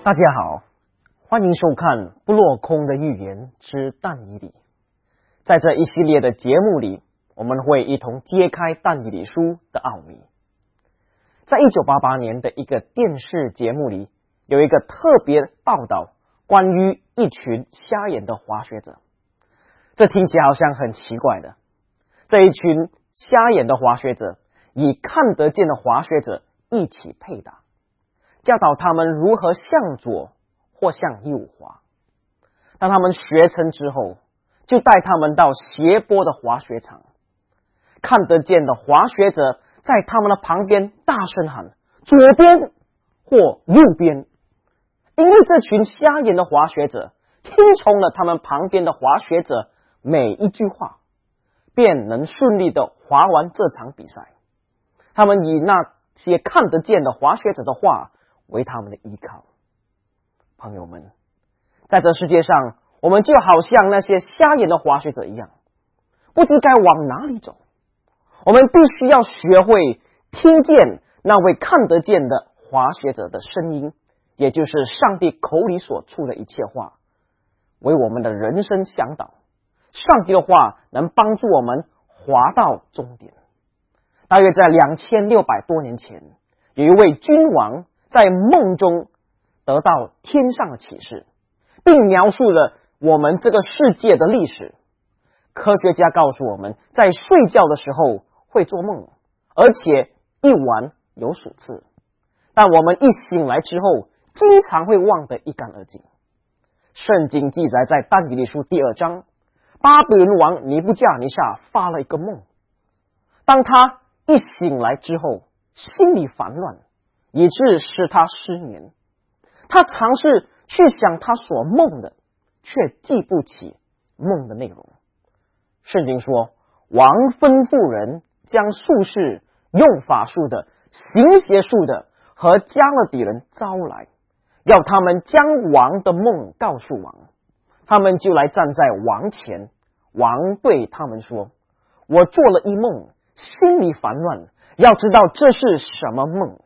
大家好，欢迎收看《不落空的预言之但以理》。在这一系列的节目里，我们会一同揭开但以理书的奥秘。在1988年的一个电视节目里，有一个特别报道关于一群瞎眼的滑雪者。这听起来好像很奇怪的，这一群瞎眼的滑雪者与看得见的滑雪者一起配搭，教导他们如何向左或向右滑。当他们学成之后，就带他们到斜坡的滑雪场，看得见的滑雪者在他们的旁边大声喊左边或右边，因为这群瞎眼的滑雪者听从了他们旁边的滑雪者每一句话，便能顺利的滑完这场比赛。他们以那些看得见的滑雪者的话为他们的依靠。朋友们，在这世界上，我们就好像那些瞎眼的滑雪者一样，不知该往哪里走。我们必须要学会听见那位看得见的滑雪者的声音，也就是上帝口里所出的一切话，为我们的人生向导。上帝的话能帮助我们滑到终点。大约在2600多年前，有一位君王在梦中得到天上的启示，并描述了我们这个世界的历史。科学家告诉我们，在睡觉的时候会做梦，而且一晚有数次，但我们一醒来之后经常会忘得一干二净。圣经记载在但以理书第2章，巴比伦王尼布甲尼撒发了一个梦，当他一醒来之后心里烦乱，以致使他失眠。他尝试去想他所梦的，却记不起梦的内容。圣经说，王吩咐人将术士、用法术的、行邪术的和加勒底人招来，要他们将王的梦告诉王。他们就来站在王前，王对他们说，我做了一梦，心里烦乱，要知道这是什么梦。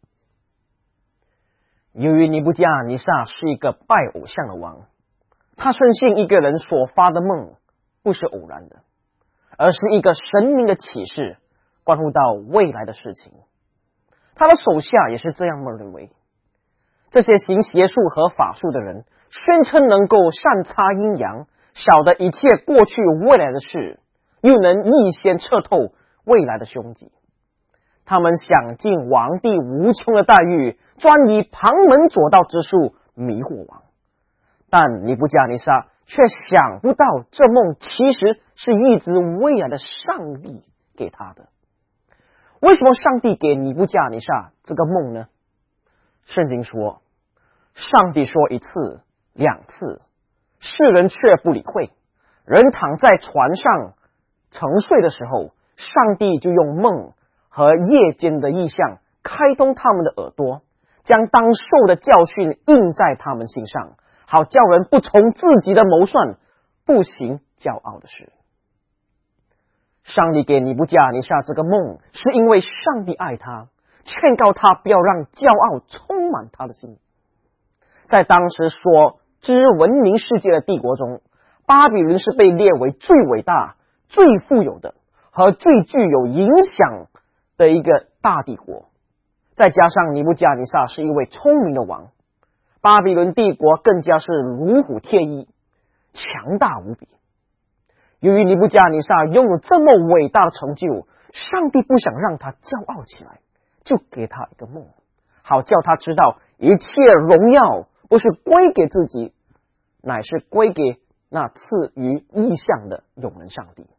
由于尼布甲尼撒是一个拜偶像的王，他深信一个人所发的梦不是偶然的，而是一个神明的启示，关乎到未来的事情。他的手下也是这样认为。这些行邪术和法术的人宣称能够善察阴阳，晓得一切过去未来的事，又能预先测透未来的凶吉。他们想尽王帝无穷的待遇，专以旁门左道之术迷惑王。但尼布甲尼撒却想不到，这梦其实是预知未来的上帝给他的。为什么上帝给尼布甲尼撒这个梦呢？圣经说，上帝说1次2次，世人却不理会。人躺在船上沉睡的时候，上帝就用梦和夜间的异象开通他们的耳朵，将当受的教训印在他们心上，好叫人不从自己的谋算，不行骄傲的事。上帝给尼布甲尼撒这个梦，是因为上帝爱他，劝告他不要让骄傲充满他的心。在当时所知文明世界的帝国中，巴比伦是被列为最伟大、最富有的和最具有影响的一个大帝国。再加上尼布甲尼撒是一位聪明的王，巴比伦帝国更加是如虎添翼，强大无比。由于尼布甲尼撒拥有这么伟大的成就，上帝不想让他骄傲起来，就给他一个梦，好叫他知道一切荣耀不是归给自己，乃是归给那赐予异象的永能上帝。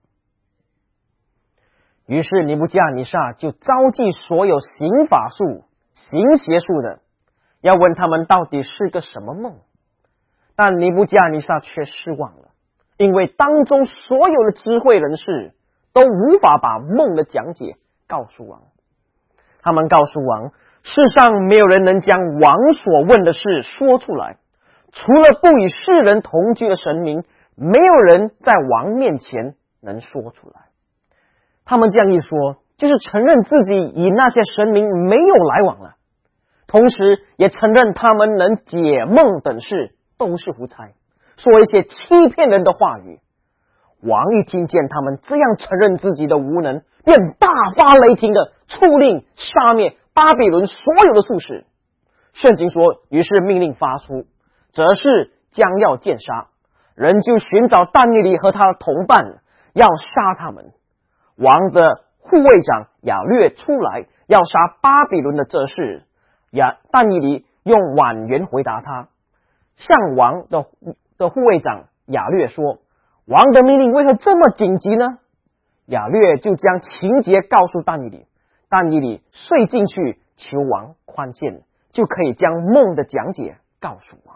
于是尼布甲尼撒就召集所有行法术、行邪术的，要问他们到底是个什么梦。但尼布甲尼撒却失望了，因为当中所有的智慧人士都无法把梦的讲解告诉王。他们告诉王，世上没有人能将王所问的事说出来，除了不与世人同居的神明，没有人在王面前能说出来。他们这样一说，就是承认自己与那些神明没有来往了。 同时也承认他们能解梦等事都是胡猜，说一些欺骗人的话语。王一听见他们这样承认自己的无能，便大发雷霆的出令杀灭巴比伦所有的术士。圣经说，于是命令发出，哲士将要见杀，人就寻找但以理和他的同伴，要杀他们。王的护卫长亚略出来要杀巴比伦的哲士，但以理用婉言回答他，向王的护卫长亚略说，王的命令为何这么紧急呢？亚略就将情节告诉但以理，但以理遂进去求王宽限，就可以将梦的讲解告诉王。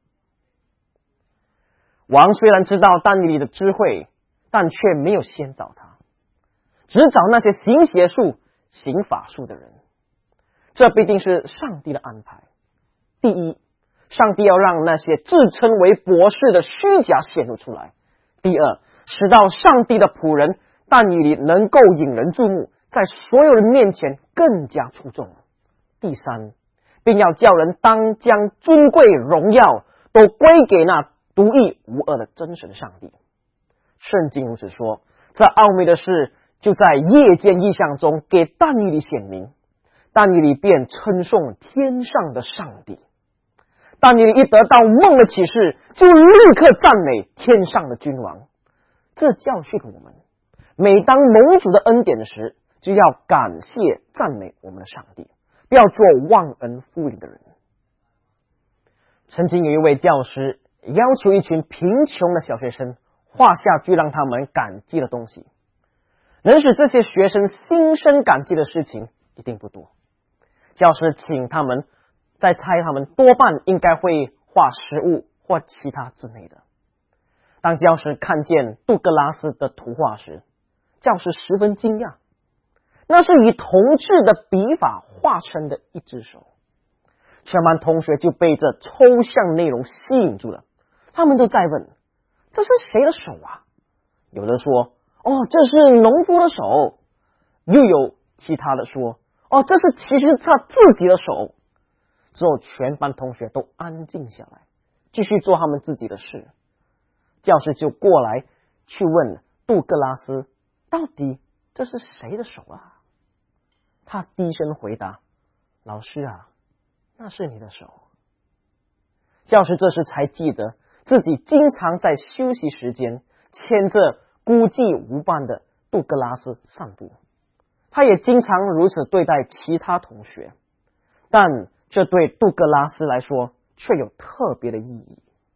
王虽然知道但以理的智慧，但却没有先找他，只找那些行邪术、行法术的人。这必定是上帝的安排。第一，上帝要让那些自称为博士的虚假显露出来。第二，使到上帝的仆人但以理能够引人注目，在所有人面前更加出众。第三，并要叫人当将尊贵荣耀都归给那独一无二的真神上帝。圣经如此说，这奥秘的事就在夜间异象中给但以理显明，但以理便称颂天上的上帝。但以理一得到梦的启示，就立刻赞美天上的君王。这教训我们，每当蒙主的恩典时，就要感谢赞美我们的上帝，不要做忘恩负义的人。曾经有一位教师要求一群贫穷的小学生画下具让他们感激的东西，能使这些学生心生感激的事情一定不多。教师请他们再猜，他们多半应该会画食物或其他之类的。当教师看见杜格拉斯的图画时，教师十分惊讶，那是以铜制的笔法画成的一只手。全班同学就被这抽象内容吸引住了，他们都在问，这是谁的手啊？有的说，这是农夫的手，又有其他的说，这是其实他自己的手。之后全班同学都安静下来，继续做他们自己的事。教师就过来去问杜格拉斯，到底这是谁的手啊？他低声回答，老师啊，那是你的手。教师这时才记得自己经常在休息时间牵着孤寂无伴的杜格拉斯散步，他也经常如此对待其他同学，但这对杜格拉斯来说却有特别的意义。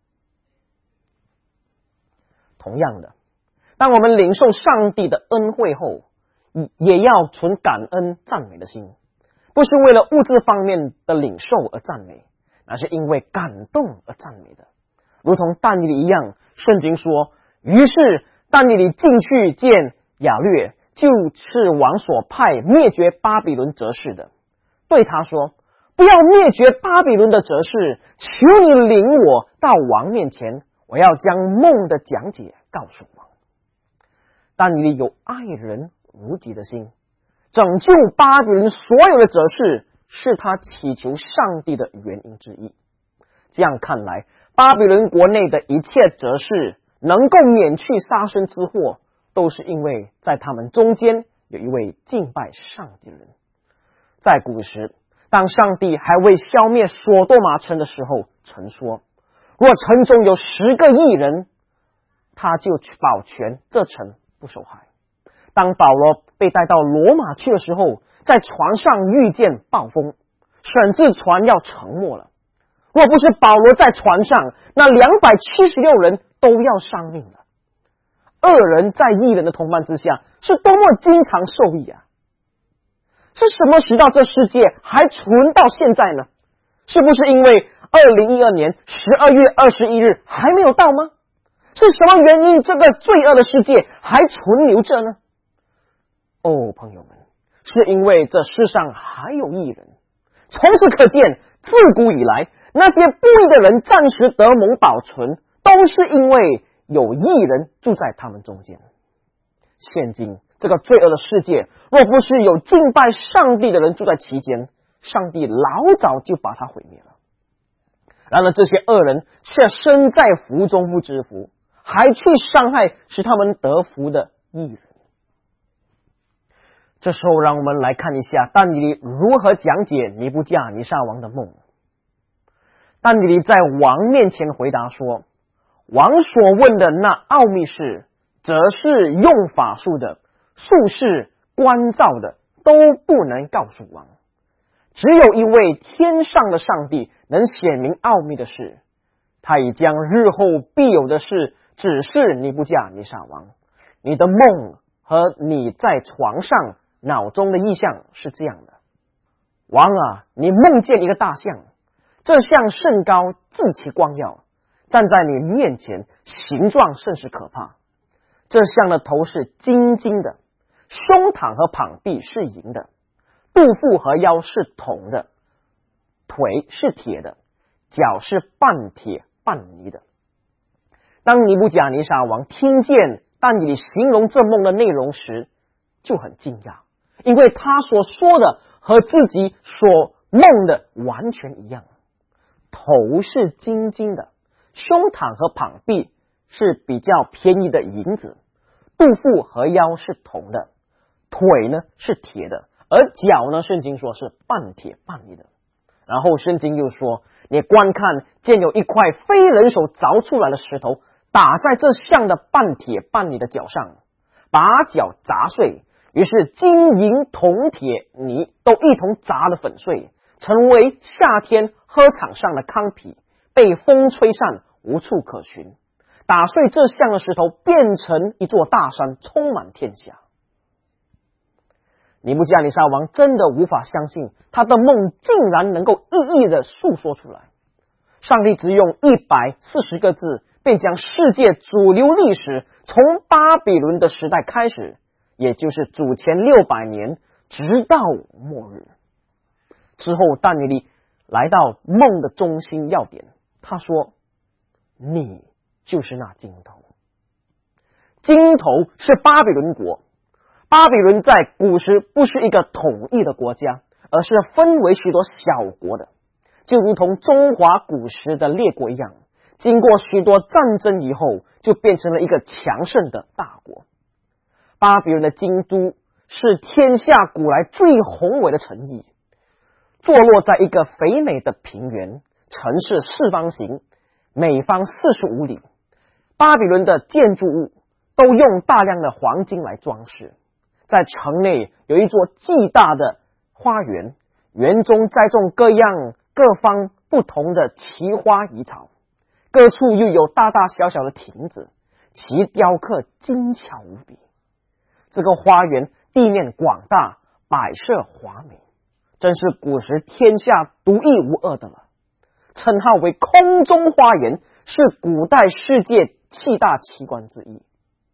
同样的，当我们领受上帝的恩惠后，也要存感恩赞美的心，不是为了物质方面的领受而赞美，那是因为感动而赞美的。如同但以理一样，圣经说，于是但以理进去见亚略，就是王所派灭绝巴比伦哲士的，对他说，不要灭绝巴比伦的哲士，求你领我到王面前，我要将梦的讲解告诉王。但以理有爱人如己的心，拯救巴比伦所有的哲士是他祈求上帝的原因之一。这样看来，巴比伦国内的一切哲士能够免去杀身之祸，都是因为在他们中间有一位敬拜上帝的人。在古时，当上帝还未消灭所多玛城的时候，曾说，若城中有10个义人，他就保全这城不受害。当保罗被带到罗马去的时候，在船上遇见暴风，甚至船要沉没了。若不是保罗在船上，那276人都要丧命了。恶人在义人的同伴之下，是多么经常受益啊！是什么使到这世界还存到现在呢？是不是因为2012年12月21日还没有到吗？是什么原因这个罪恶的世界还存留着呢？朋友们，是因为这世上还有义人。从此可见，自古以来，那些不义的人暂时得蒙保存，都是因为有义人住在他们中间。现今这个罪恶的世界，若不是有敬拜上帝的人住在其间， 上帝老早就把他毁灭了。然而这些恶人却身在福中不知福，还去伤害使他们得福的义人。这时候让我们来看一下但以理如何讲解尼布甲尼撒王的梦。但以理在王面前回答说，王所问的那奥秘事，则是用法术的、术士、关照的，都不能告诉王。只有一位天上的上帝能显明奥秘的事，他已将日后必有的事指示尼布甲尼撒王。你的梦和你在床上脑中的意象是这样的：王啊，你梦见一个大象，这象甚高，极其光耀，站在你面前，形状甚是可怕。这象的头是金金的，胸膛和膀臂是银的，肚腹和腰是铜的，腿是铁的，脚是半铁半泥的。当尼布甲尼撒王听见但以理形容这梦的内容时，就很惊讶，因为他所说的和自己所梦的完全一样。头是金金的，胸膛和膀臂是比较便宜的银子，肚腹和腰是铜的，腿呢是铁的，而脚呢，圣经说是半铁半泥的。然后圣经又说，你观看，见有一块非人手凿出来的石头，打在这象的半铁半泥的脚上，把脚砸碎，于是金银铜铁泥都一同砸了粉碎，成为夏天禾场上的糠皮，被风吹散，无处可寻。打碎这象的石头，变成一座大山，充满天下。尼布甲尼撒王真的无法相信，他的梦竟然能够一一的述说出来。上帝只用140个字，便将世界主流历史从巴比伦的时代开始，也就是主前600年，直到末日。之后但以理来到梦的中心要点，他说，你就是那金头。金头是巴比伦国。巴比伦在古时不是一个统一的国家，而是分为许多小国的，就如同中华古时的列国一样，经过许多战争以后，就变成了一个强盛的大国。巴比伦的京都是天下古来最宏伟的城邑，坐落在一个肥美的平原，城市四方形，每方45里。巴比伦的建筑物都用大量的黄金来装饰，在城内有一座巨大的花园，园中栽种各方不同的奇花异草，各处又有大大小小的亭子，其雕刻精巧无比。这个花园地面广大，摆设华美，真是古时天下独一无二的了。称号为空中花园，是古代世界7大奇观之一。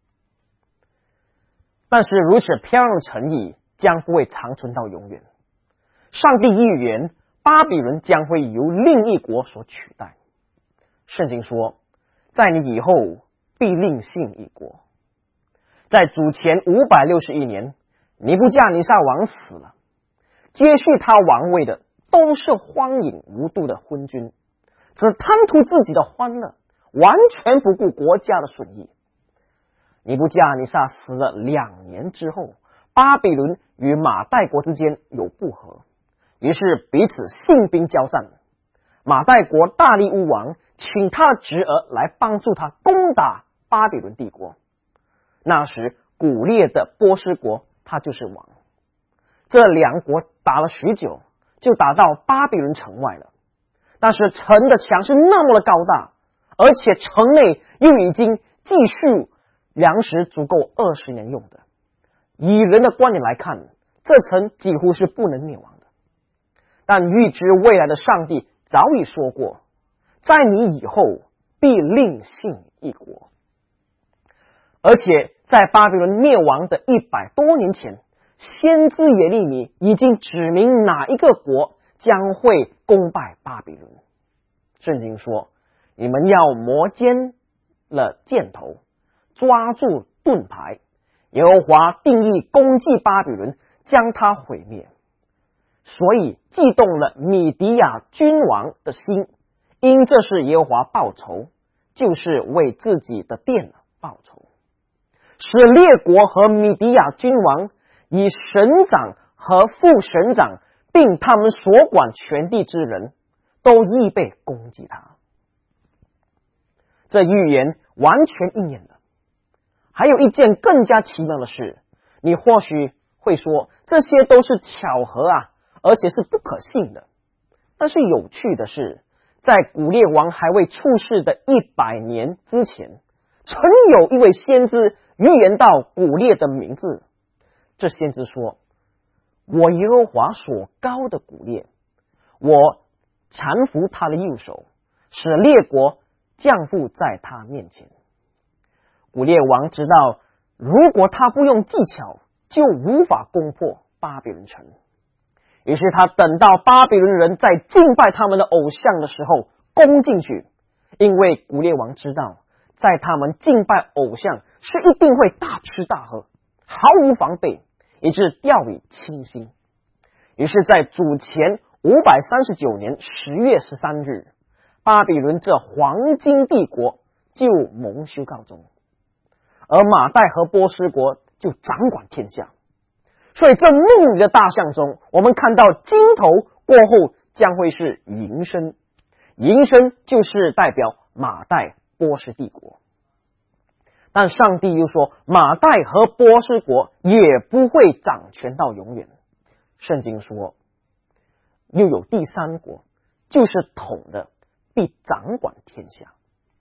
但是如此漂亮的城邑将不会长存到永远。上帝预言巴比伦将会由另一国所取代。圣经说，在你以后必另兴一国。在主前561年，尼布甲尼撒王死了，接续他王位的都是荒淫无度的昏君，只贪图自己的欢乐，完全不顾国家的损益。尼布甲尼撒死了2年之后，巴比伦与马代国之间有不和，于是彼此兴兵交战。马代国大利乌王请他的侄儿来帮助他攻打巴比伦帝国。那时古列的波斯国他就是王。这2国打了许久，就打到巴比伦城外了。但是城的墙是那么的高大，而且城内又已经继续粮食足够20年用的。以人的观点来看，这城几乎是不能灭亡的。但预知未来的上帝早已说过，在你以后必另兴一国。而且在巴比伦灭亡的100多年前，先知耶利米已经指明哪一个国将会攻败巴比伦。圣经说，你们要磨尖了箭头，抓住盾牌，耶和华定义攻击巴比伦，将它毁灭。 所以激动了米底亚君王的心，因这是耶和华报仇，就是为自己的殿报仇，使列国和米底亚君王以省长和副省长，并他们所管全地之人，都预备攻击他。这预言完全应验了。还有一件更加奇妙的事，你或许会说这些都是巧合啊，而且是不可信的。但是有趣的是，在古列王还未出世的100年之前，曾有一位先知预言到古列的名字。这先知说：我耶和华所膏的古列，我搀扶他的右手，使列国降服在他面前。古列王知道，如果他不用技巧，就无法攻破巴比伦城。于是他等到巴比伦人在敬拜他们的偶像的时候攻进去，因为古列王知道，在他们敬拜偶像是一定会大吃大喝，毫无防备，以致掉以轻心。于是在主前539年10月13日，巴比伦这黄金帝国就蒙羞告终，而马代和波斯国就掌管天下。所以这梦里的大象中，我们看到金头过后将会是银身，银身就是代表马代波斯帝国。但上帝又说，马代和波斯国也不会掌权到永远。圣经说，又有第三国，就是统的，必掌管天下。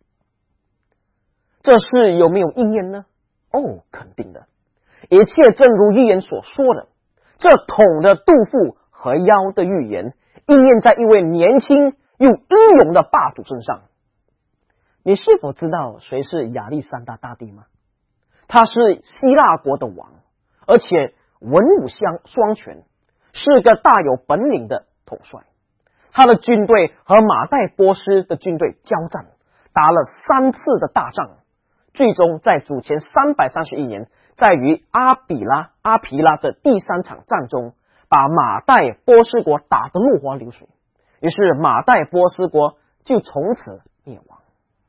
这事有没有应验呢？哦，肯定的。一切正如预言所说的，这统的肚腹和腰的预言应验在一位年轻又英勇的霸主身上。你是否知道谁是亚历山大大帝吗？他是希腊国的王，而且文武双全，是个大有本领的统帅。他的军队和马代波斯的军队交战，打了3次的大仗，最终在主前331年，在于阿皮拉的第3场战中，把马代波斯国打得落花流水。于是马代波斯国就从此灭亡。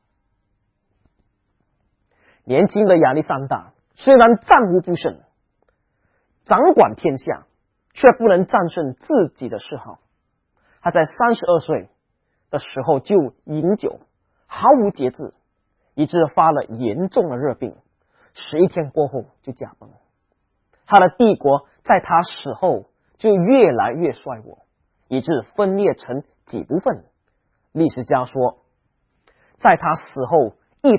年轻的亚历山大虽然战无不胜，掌管天下，却不能战胜自己的嗜好。他在32岁的时候就饮酒，毫无节制，以致发了严重的热病，11天过后就驾崩。他的帝国在他死后就越来越衰弱，以致分裂成几部分。历史家说，在他死后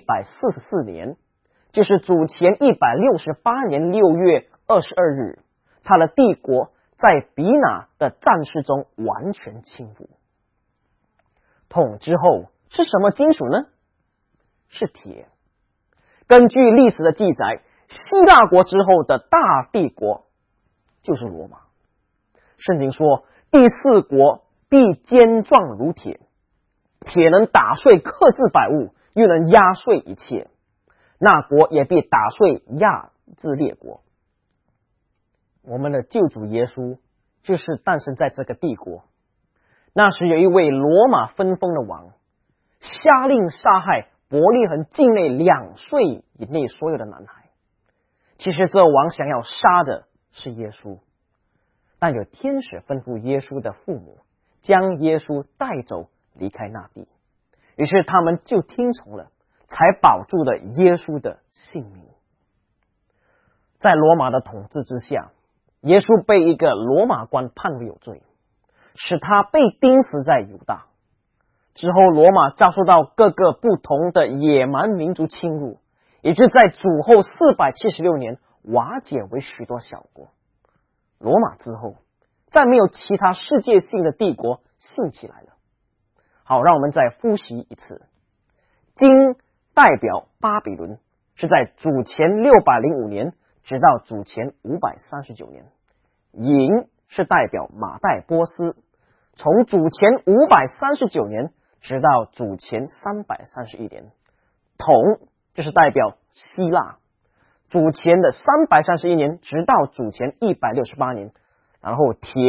144年，就是主前168年6月22日，他的帝国在比拿的战事中完全倾覆。统之后是什么金属呢？是铁。根据历史的记载，希腊国之后的大帝国就是罗马。圣经说，第4国必坚壮如铁，铁能打碎克制百物，又能压碎一切。那国也必打碎亚之列国。我们的救主耶稣就是诞生在这个帝国。那时有一位罗马分封的王，下令杀害伯利恒境内2岁以内所有的男孩。其实这王想要杀的是耶稣，但有天使吩咐耶稣的父母将耶稣带走离开那地，于是他们就听从了，才保住了耶稣的性命。在罗马的统治之下，耶稣被一个罗马官判为有罪，使他被钉死在犹大。之后罗马遭受到各个不同的野蛮民族侵入，以致在主后476年瓦解为许多小国。罗马之后再没有其他世界性的帝国兴起来了。好，让我们再复习一次。金代表巴比伦，是在主前605年直到主前539年。银是代表马代波斯，从主前539年直到主前331年。铜就是代表希腊，主前的331年直到主前168年。然后铁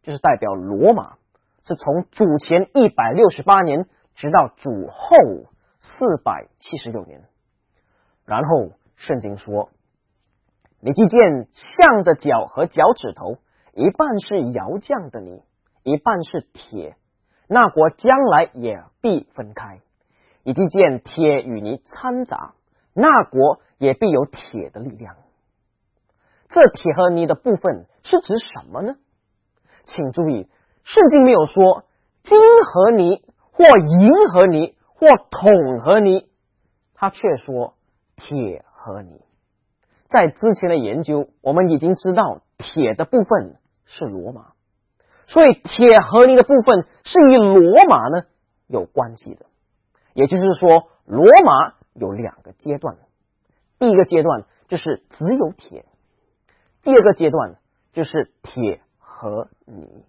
就是代表罗马，是从主前168年直到主后476年。然后圣经说，你既见象的脚和脚趾头，一半是窑匠的泥，一半是铁，那国将来也必分开。你既见铁与泥掺杂，那国也必有铁的力量。这铁和泥的部分是指什么呢？请注意，圣经没有说金和泥或银和泥或铜和泥，他却说铁和泥。在之前的研究，我们已经知道铁的部分是罗马，所以铁和泥的部分是与罗马呢有关系的。也就是说，罗马有2个阶段，第一个阶段就是只有铁，第二个阶段就是铁和泥。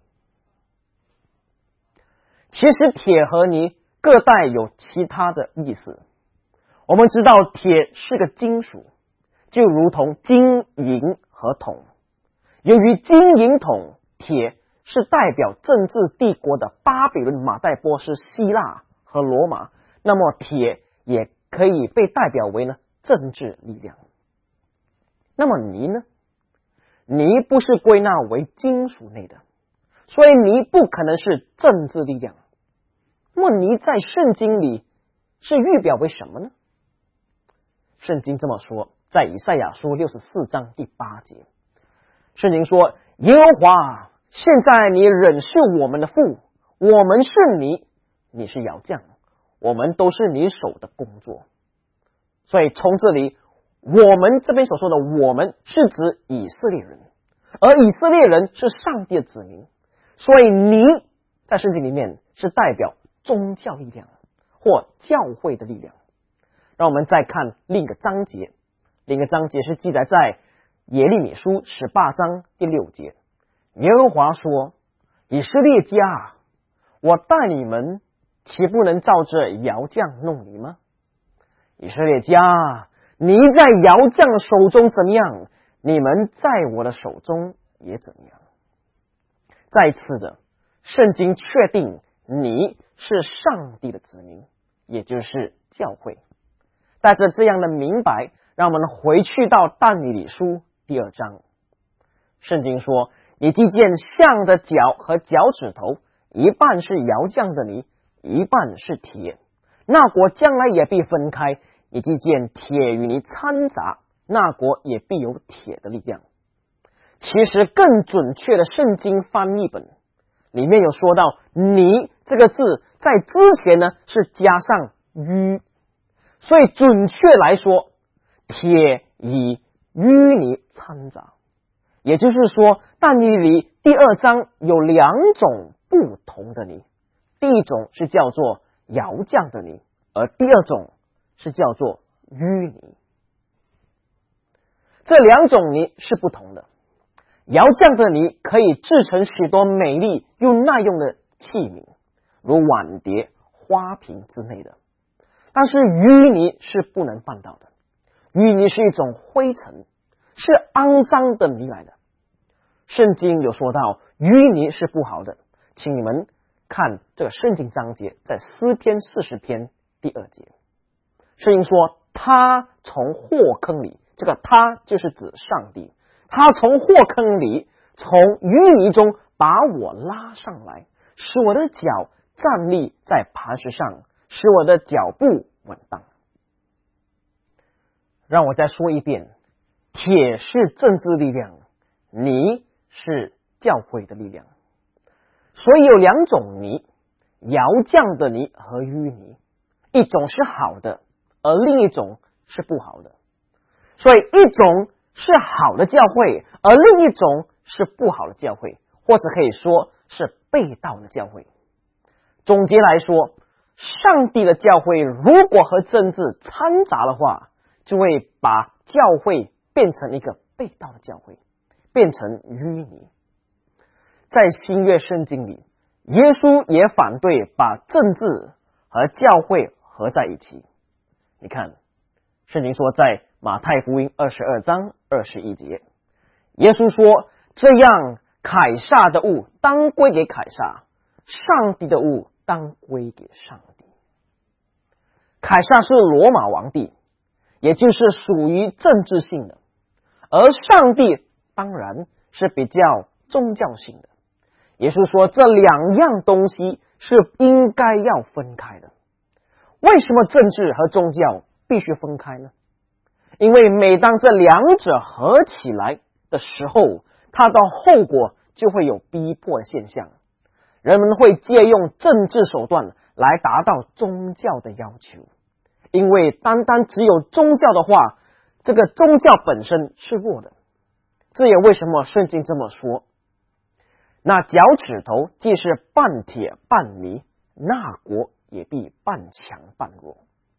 其实铁和泥各带有其他的意思。我们知道铁是个金属，就如同金银和铜。由于金银铜铁是代表政治帝国的巴比伦、马代波斯、希腊和罗马，那么铁也可以被代表为呢政治力量。那么泥呢？泥不是归纳为金属类的，所以泥不可能是政治力量。那么泥在圣经里是预表为什么呢？圣经这么说，在以赛亚书64章第8节，圣经说，耶和华，现在你仍是我们的父，我们是泥，你是窑匠，我们都是你手的工作。所以从这里，我们这边所说的我们是指以色列人，而以色列人是上帝的子民，所以泥在圣经里面是代表宗教力量或教会的力量。让我们再看另一个章节，另一个章节是记载在耶利米书18章第6节，耶和华说，以色列家，我待你们岂不能照着窑匠弄你吗？以色列家，你在窑匠的手中怎么样，你们在我的手中也怎么样。再次的，圣经确定你是上帝的子民，也就是教会。带着这样的明白，让我们回去到但以理书第2章。圣经说，你既见象的脚和脚趾头，一半是窑匠的泥，一半是铁，那国将来也必分开。你既见铁与泥掺杂，那国也必有铁的力量。其实更准确的圣经翻译本里面有说到，泥这个字在之前呢是加上淤，所以准确来说，铁与淤泥掺杂。也就是说，但以理第2章有2种不同的泥，第一种是叫做窑匠的泥，而第2种是叫做淤泥。这2种泥是不同的。窑匠的泥可以制成许多美丽又耐用的器皿，如碗碟、花瓶之类的。但是淤泥是不能办到的。淤泥是一种灰尘，是肮脏的泥来的。圣经有说到淤泥是不好的，请你们看这个圣经章节，在诗篇40篇第2节，圣经说，他从祸坑里，这个他就是指上帝，他从祸坑里，从淤泥中把我拉上来，使我的脚站立在磐石上，使我的脚步稳当。让我再说一遍，铁是政治力量，泥是教会的力量。所以有2种泥，窑匠的泥和淤泥，一种是好的，而另一种是不好的。所以一种是好的教会，而另一种是不好的教会，或者可以说是背道的教会。总结来说，上帝的教会如果和政治掺杂的话，就会把教会变成一个背道的教会，变成淤泥。在新约圣经里，耶稣也反对把政治和教会合在一起。你看，圣经说在马太福音22章21节，耶稣说，这样凯撒的物当归给凯撒，上帝的物当归给上帝。凯撒是罗马皇帝，也就是属于政治性的，而上帝当然是比较宗教性的。也就是说，这两样东西是应该要分开的。为什么政治和宗教必须分开呢？因为每当这两者合起来的时候，它的后果就会有逼迫的现象。人们会借用政治手段来达到宗教的要求，因为单单只有宗教的话，这个宗教本身是弱的。这也为什么圣经这么说，那脚趾头既是半铁半泥，那国也必半强半弱。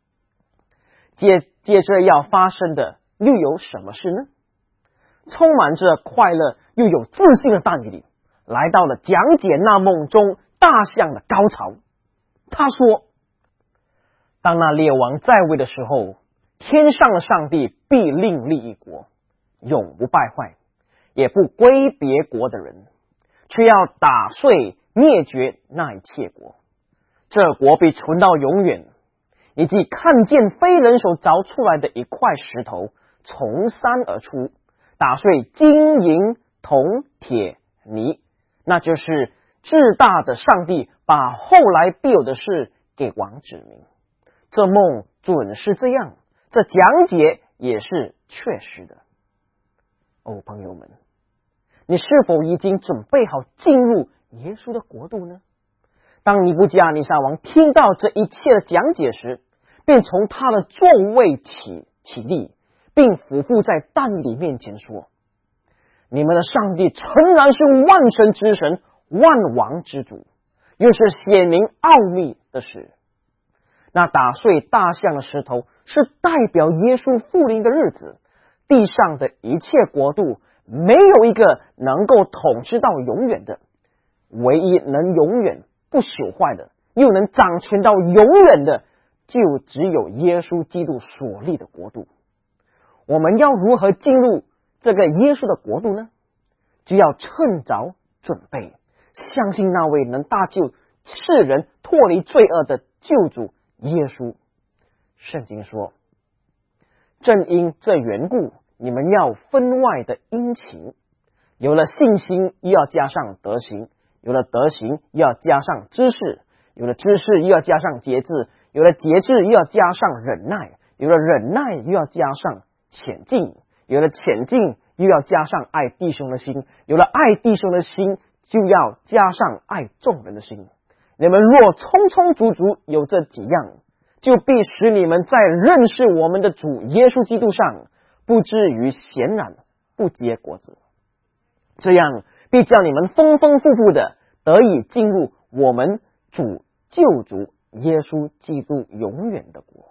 接着要发生的又有什么事呢？充满着快乐又有自信的但以理来到了讲解那梦中大象的高潮。他说，当那列王在位的时候，天上的上帝必另立一国，永不败坏，也不归别国的人，却要打碎灭绝那一切国。这国必存到永远。以及看见非人手凿出来的一块石头从山而出，打碎金银铜铁泥，那就是至大的上帝把后来必有的事给王指明。这梦准是这样，这讲解也是确实的。哦，朋友们，你是否已经准备好进入耶稣的国度呢？当尼布甲尼撒王听到这一切的讲解时，便从他的座位起立，并俯伏在但以理面前说，你们的上帝诚然是万神之神，万王之主，又是显明奥秘的事。那打碎大象的石头是代表耶稣复临的日子，地上的一切国度没有一个能够统治到永远的，唯一能永远不朽坏的，又能掌权到永远的，就只有耶稣基督所立的国度。我们要如何进入这个耶稣的国度呢？就要趁早准备，相信那位能搭救世人脱离罪恶的救主耶稣。圣经说，正因这缘故，你们要分外的殷勤，有了信心又要加上德行，有了德行又要加上知识，有了知识又要加上节制，有了节制又要加上忍耐，有了忍耐又要加上浅近，有了浅近又要加上爱弟兄的心，有了爱弟兄的心就要加上爱众人的心。你们若充充足足有这几样，就必使你们在认识我们的主耶稣基督上不至于闲然不结果子，这样必叫你们丰丰富富的得以进入我们主救主耶稣基督永远的国。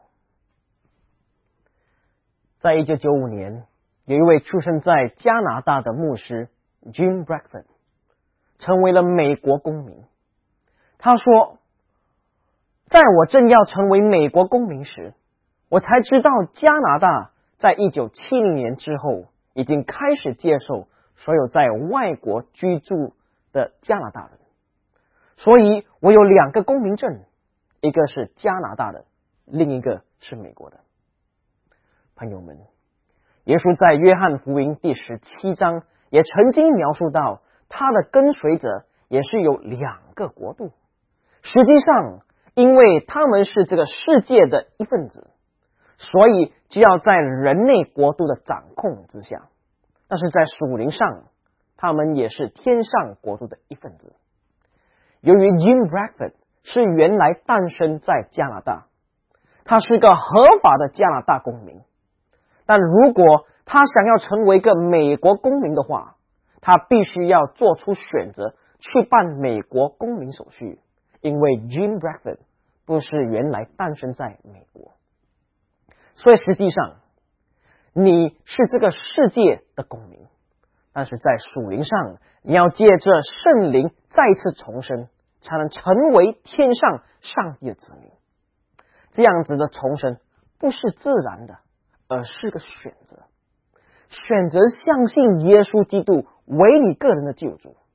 在1995年，有一位出生在加拿大的牧师 Jim Bradford 成为了美国公民。他说，在我正要成为美国公民时，我才知道加拿大在1970年之后已经开始接受所有在外国居住的加拿大人，所以我有2个公民证，一个是加拿大的，另一个是美国的。朋友们，耶稣在约翰福音第17章也曾经描述到，他的跟随者也是有2个国度。实际上，因为他们是这个世界的一份子，所以就要在人类国度的掌控之下。但是在属灵上，他们也是天上国度的一份子。由于 Jim Bradford 是原来诞生在加拿大，他是个合法的加拿大公民，但如果他想要成为一个美国公民的话，他必须要做出选择，去办美国公民手续，因为 Jim Bradford 不是原来诞生在美国。所以实际上你是这个世界的公民，但是在属灵上，你要借着圣灵再次重生，才能成为天上上帝的子民。这样子的重生不是自然的，而是个选择，选择相信耶稣基督为你个人的救主，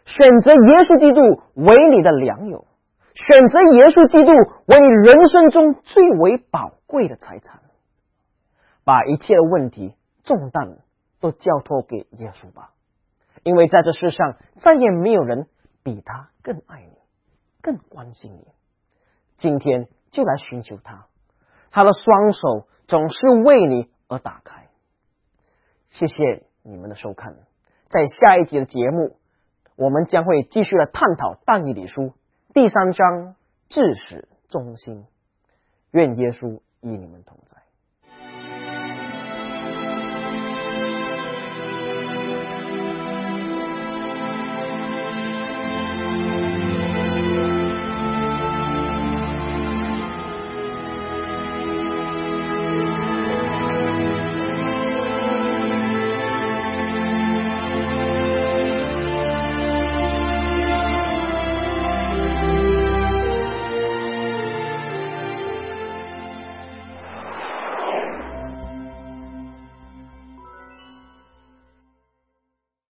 选择耶稣基督为你的良友，选择耶稣基督为你人生中最为宝贵的财产，把一切的问题重担都交托给耶稣吧，因为在这世上再也没有人比他更爱你，更关心你。今天就来寻求他，他的双手总是为你而打开。谢谢你们的收看，在下一集的节目，我们将会继续来探讨但以理书第3章至始忠心。愿耶稣与你们同在。